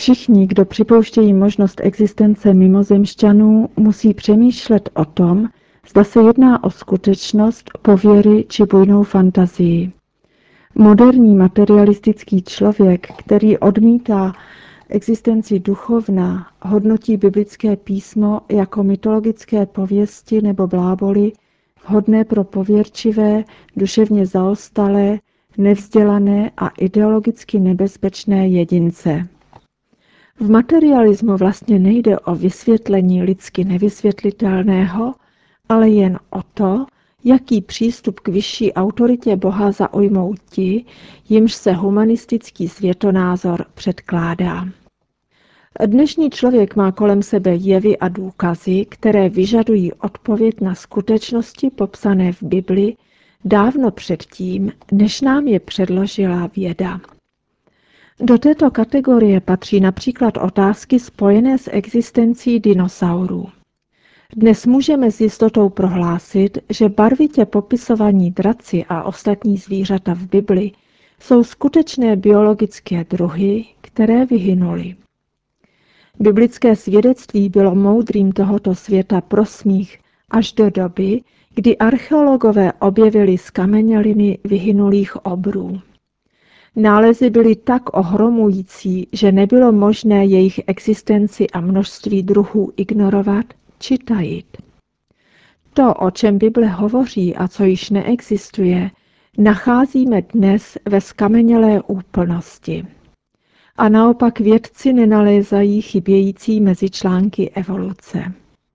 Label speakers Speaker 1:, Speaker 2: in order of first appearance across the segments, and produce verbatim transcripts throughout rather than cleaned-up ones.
Speaker 1: Všichni, kdo připouštějí možnost existence mimozemšťanů, musí přemýšlet o tom, zda se jedná o skutečnost, pověry či bujnou fantazii. Moderní materialistický člověk, který odmítá existenci duchovna, hodnotí biblické písmo jako mytologické pověsti nebo bláboly, vhodné pro pověrčivé, duševně zaostalé, nevzdělané a ideologicky nebezpečné jedince. V materialismu vlastně nejde o vysvětlení lidsky nevysvětlitelného, ale jen o to, jaký přístup k vyšší autoritě Boha zaujmou ti, jimž se humanistický světonázor předkládá. Dnešní člověk má kolem sebe jevy a důkazy, které vyžadují odpověď na skutečnosti popsané v Bibli dávno předtím, než nám je předložila věda. Do této kategorie patří například otázky spojené s existencí dinosaurů. Dnes můžeme s jistotou prohlásit, že barvitě popisovaní draci a ostatní zvířata v Bibli jsou skutečné biologické druhy, které vyhynuly. Biblické svědectví bylo moudrým tohoto světa pro smích až do doby, kdy archeologové objevili zkameněliny vyhynulých obrů. Nálezy byly tak ohromující, že nebylo možné jejich existenci a množství druhů ignorovat či tajit. To, o čem Bible hovoří a co již neexistuje, nacházíme dnes ve zkamenělé úplnosti. A naopak vědci nenalézají chybějící mezičlánky evoluce.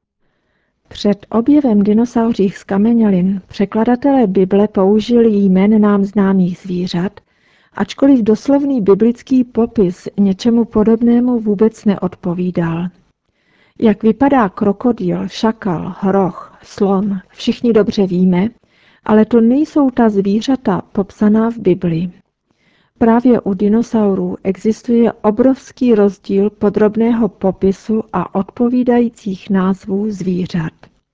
Speaker 1: Před objevem dinosauřích zkamenělin překladatelé Bible použili jmén nám známých zvířat, ačkoliv doslovný biblický popis něčemu podobnému vůbec neodpovídal. Jak vypadá krokodýl, šakal, hroch, slon, všichni dobře víme, ale to nejsou ta zvířata popsaná v Bibli. Právě u dinosaurů existuje obrovský rozdíl podrobného popisu a odpovídajících názvů zvířat.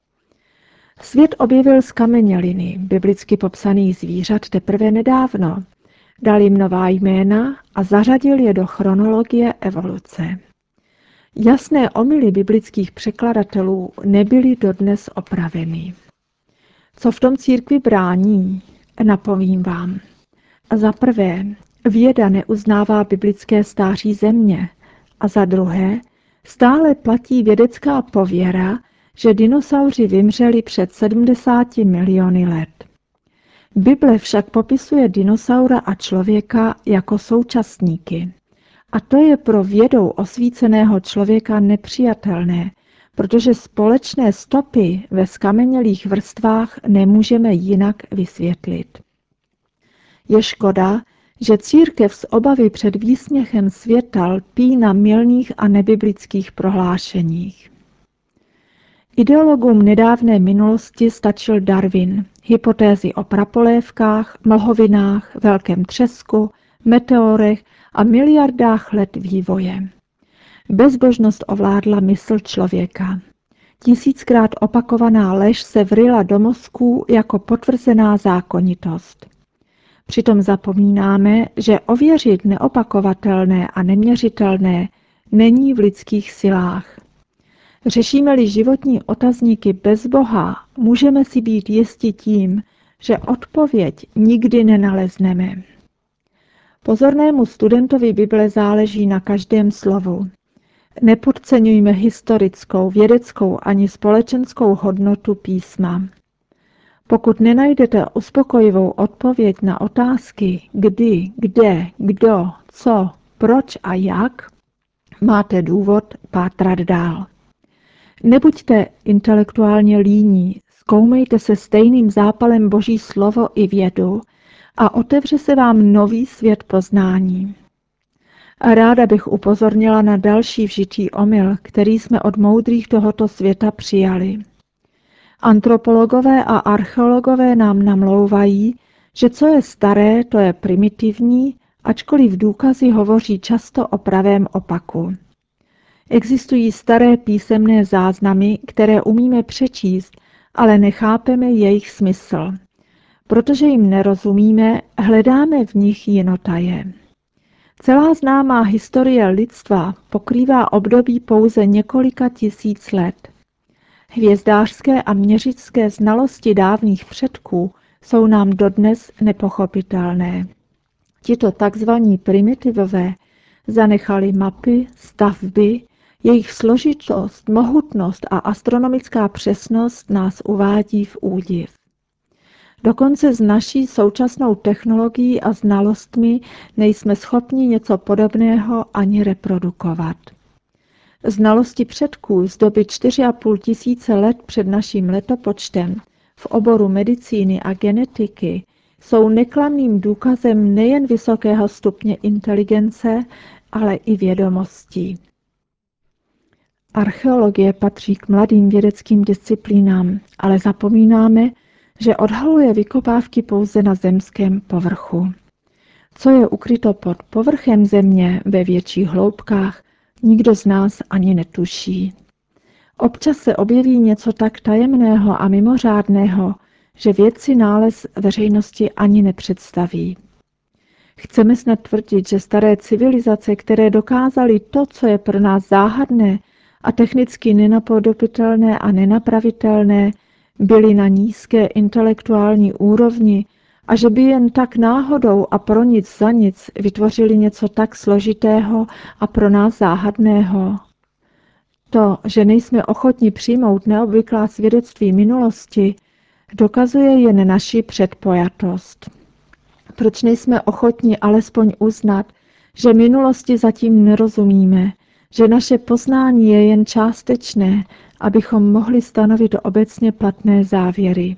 Speaker 1: Svět objevil zkameněliny biblicky popsaných zvířat teprve nedávno, dal jim nová jména a zařadil je do chronologie evoluce. Jasné omyly biblických překladatelů nebyly dodnes opraveny. Co v tom církvi brání? Napovím vám. Za prvé, věda neuznává biblické stáří země a za druhé, stále platí vědecká pověra, že dinosauři vymřeli před sedmdesáti miliony let. Bible však popisuje dinosaura a člověka jako současníky. A to je pro vědou osvíceného člověka nepřijatelné, protože společné stopy ve zkamenělých vrstvách nemůžeme jinak vysvětlit. Je škoda, že církev z obavy před výsměchem světa lpí na mylných a nebiblických prohlášeních. Ideologům nedávné minulosti stačil Darwin, hypotézy o prapolévkách, mlhovinách, velkém třesku, meteorech a miliardách let vývoje. Bezbožnost ovládla mysl člověka. Tisíckrát opakovaná lež se vryla do mozků jako potvrzená zákonitost. Přitom zapomínáme, že ověřit neopakovatelné a neměřitelné není v lidských silách. Řešíme-li životní otazníky bez Boha, můžeme si být jisti tím, že odpověď nikdy nenalezneme. Pozornému studentovi Bible záleží na každém slovu. Nepodceňujme historickou, vědeckou ani společenskou hodnotu písma. Pokud nenajdete uspokojivou odpověď na otázky kdy, kde, kdo, co, proč a jak, máte důvod pátrat dál. Nebuďte intelektuálně líní, zkoumejte se stejným zápalem Boží slovo i vědu a otevře se vám nový svět poznání. A ráda bych upozornila na další vžitý omyl, který jsme od moudrých tohoto světa přijali. Antropologové a archeologové nám namlouvají, že co je staré, to je primitivní, ačkoliv důkazy hovoří často o pravém opaku. Existují staré písemné záznamy, které umíme přečíst, ale nechápeme jejich smysl. Protože jim nerozumíme, hledáme v nich jinotaje. Celá známá historie lidstva pokrývá období pouze několika tisíc let. Hvězdářské a měřické znalosti dávných předků jsou nám dodnes nepochopitelné. Tito takzvaní primitivové zanechali mapy, stavby, jejich složitost, mohutnost a astronomická přesnost nás uvádí v údiv. Dokonce s naší současnou technologií a znalostmi nejsme schopni něco podobného ani reprodukovat. Znalosti předků z doby čtyři a půl tisíce let před naším letopočtem v oboru medicíny a genetiky jsou neklamným důkazem nejen vysokého stupně inteligence, ale i vědomostí. Archeologie patří k mladým vědeckým disciplínám, ale zapomínáme, že odhaluje vykopávky pouze na zemském povrchu. Co je ukryto pod povrchem země ve větších hloubkách, nikdo z nás ani netuší. Občas se objeví něco tak tajemného a mimořádného, že vědci nález veřejnosti ani nepředstaví. Chceme snad tvrdit, že staré civilizace, které dokázaly to, co je pro nás záhadné a technicky nenapodobitelné a nenapravitelné, byly na nízké intelektuální úrovni a že by jen tak náhodou a pro nic za nic vytvořili něco tak složitého a pro nás záhadného. To, že nejsme ochotni přijmout neobvyklá svědectví minulosti, dokazuje jen naši předpojatost. Proč nejsme ochotni alespoň uznat, že minulosti zatím nerozumíme, že naše poznání je jen částečné, abychom mohli stanovit obecně platné závěry.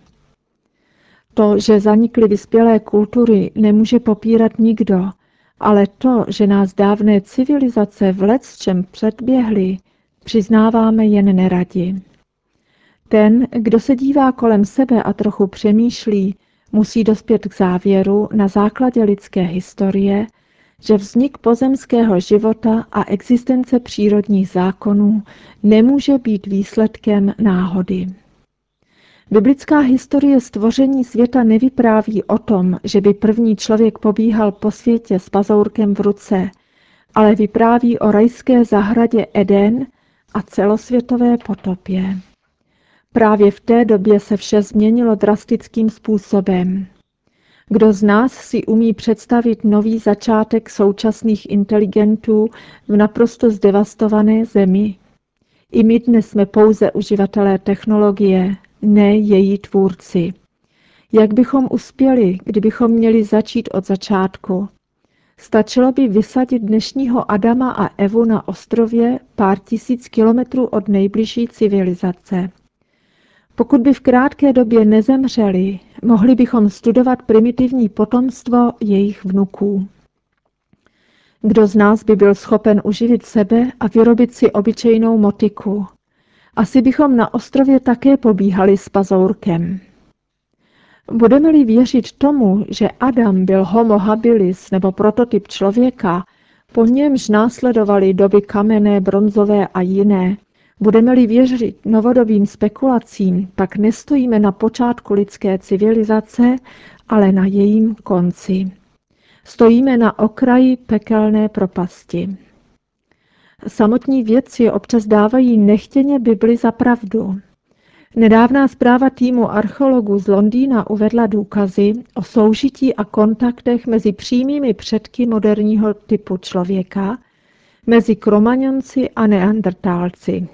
Speaker 1: To, že zanikly vyspělé kultury, nemůže popírat nikdo, ale to, že nás dávné civilizace v lecčem předběhly, přiznáváme jen neradi. Ten, kdo se dívá kolem sebe a trochu přemýšlí, musí dospět k závěru na základě lidské historie, že vznik pozemského života a existence přírodních zákonů nemůže být výsledkem náhody. Biblická historie stvoření světa nevypráví o tom, že by první člověk pobíhal po světě s pazourkem v ruce, ale vypráví o rajské zahradě Eden a celosvětové potopě. Právě v té době se vše změnilo drastickým způsobem. Kdo z nás si umí představit nový začátek současných inteligentů v naprosto zdevastované zemi? I my dnes jsme pouze uživatelé technologie, ne její tvůrci. Jak bychom uspěli, kdybychom měli začít od začátku? Stačilo by vysadit dnešního Adama a Evu na ostrově pár tisíc kilometrů od nejbližší civilizace. Pokud by v krátké době nezemřeli, mohli bychom studovat primitivní potomstvo jejich vnuků. Kdo z nás by byl schopen uživit sebe a vyrobit si obyčejnou motiku? Asi bychom na ostrově také pobíhali s pazourkem. Budeme-li věřit tomu, že Adam byl homo habilis nebo prototyp člověka, po němž následovaly doby kamenné, bronzové a jiné, budeme-li věřit novodobým spekulacím, pak nestojíme na počátku lidské civilizace, ale na jejím konci. Stojíme na okraji pekelné propasti. Samotní vědci občas dávají nechtěně Bibli za pravdu. Nedávná zpráva týmu archeologů z Londýna uvedla důkazy o soužití a kontaktech mezi přímými předky moderního typu člověka, mezi Kromaňonci a Neandertálci.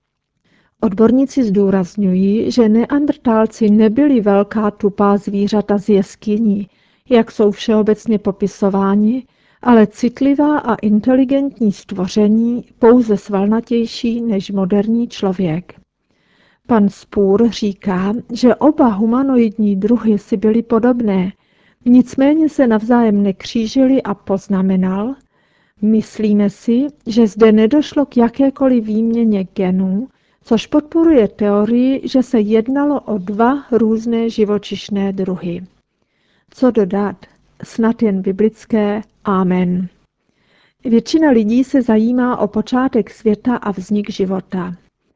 Speaker 1: Odborníci zdůrazňují, že Neandertálci nebyli velká tupá zvířata z jeskyní, jak jsou všeobecně popisováni, ale citlivá a inteligentní stvoření, pouze svalnatější než moderní člověk. Pan Spur říká, že oba humanoidní druhy si byly podobné, nicméně se navzájem nekřížily a poznamenal: myslíme si, že zde nedošlo k jakékoliv výměně genů, což podporuje teorii, že se jednalo o dva různé živočišné druhy. Co dodat? Snad jen biblické Amen. Většina lidí se zajímá o počátek světa a vznik života.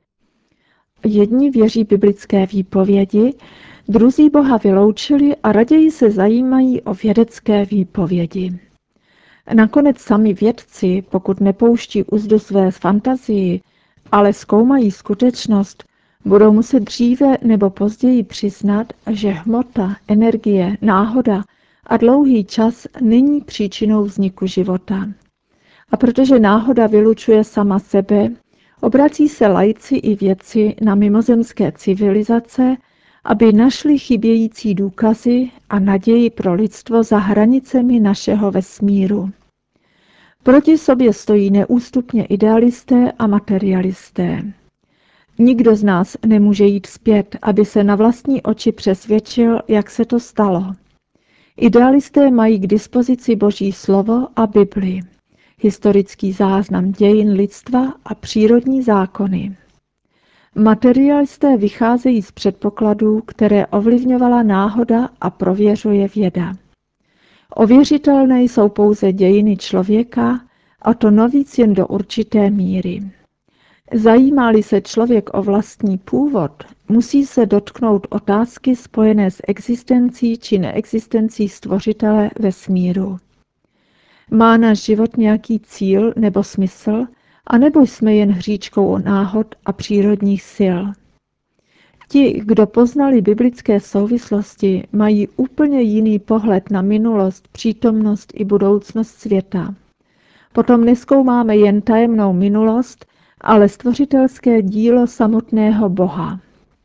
Speaker 1: Jedni věří biblické výpovědi, druzí Boha vyloučili a raději se zajímají o vědecké výpovědi. Nakonec sami vědci, pokud nepouští uzdu své fantazii, ale zkoumají skutečnost, budou muset dříve nebo později přiznat, že hmota, energie, náhoda a dlouhý čas není příčinou vzniku života. A protože náhoda vylučuje sama sebe, obrací se laici i vědci na mimozemské civilizace, aby našli chybějící důkazy a naději pro lidstvo za hranicemi našeho vesmíru. Proti sobě stojí neústupně idealisté a materialisté. Nikdo z nás nemůže jít zpět, aby se na vlastní oči přesvědčil, jak se to stalo. Idealisté mají k dispozici Boží slovo a Bibli, historický záznam dějin lidstva a přírodní zákony. Materialisté vycházejí z předpokladů, které ovlivňovala náhoda a prověřuje věda. Ověřitelné jsou pouze dějiny člověka, a to navíc jen do určité míry. Zajímá-li se člověk o vlastní původ, musí se dotknout otázky spojené s existencí či neexistencí stvořitele vesmíru. Má náš život nějaký cíl nebo smysl, anebo jsme jen hříčkou náhod a přírodních sil? Ti, kdo poznali biblické souvislosti, mají úplně jiný pohled na minulost, přítomnost i budoucnost světa. Potom nezkoumáme jen tajemnou minulost, ale stvořitelské dílo samotného Boha.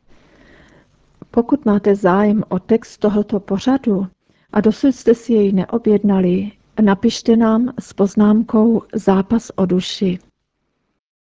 Speaker 1: Pokud máte zájem o text tohoto pořadu a dosud jste si jej neobjednali, napište nám s poznámkou Zápas o duši